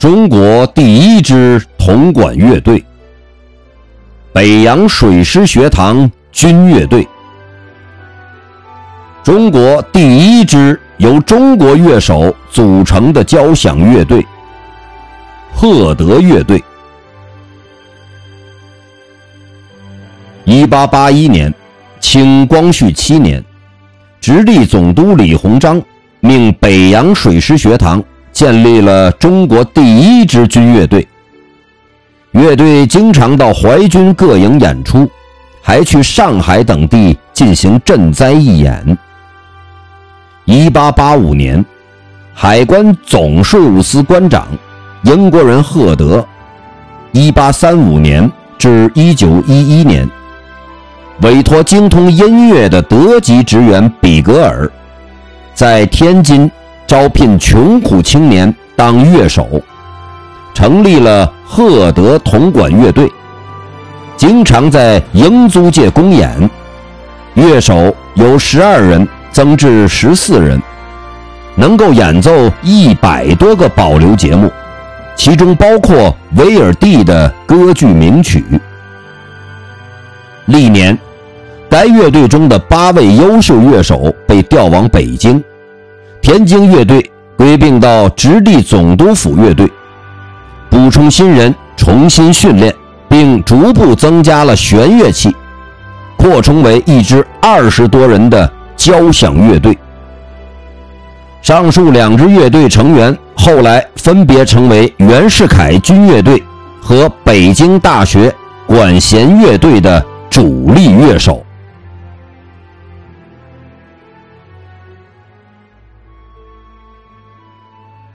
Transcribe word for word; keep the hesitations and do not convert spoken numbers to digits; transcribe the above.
中国第一支铜管乐队，北洋水师学堂军乐队，中国第一支由中国乐手组成的交响乐队——赫德乐队。一八八一年，清光绪七年，直隶总督李鸿章命北洋水师学堂建立了中国第一支军乐队。乐队经常到淮军各营演出，还去上海等地进行赈灾义演。一八八五年，海关总税务司官长英国人赫德。一八三五年至一九一一年，委托精通音乐的德籍职员比格尔在天津招聘穷苦青年当乐手，成立了赫德铜管乐队，经常在营租界公演，乐手由十二人增至十四人，能够演奏一百多个保留节目，其中包括威尔第的歌剧名曲。历年，该乐队中的八位优秀乐手被调往北京，天津乐队归并到直隶总督府乐队，补充新人，重新训练，并逐步增加了弦乐器，扩充为一支二十多人的交响乐队。上述两支乐队成员后来分别成为袁世凯军乐队和北京大学管弦乐队的主力乐手。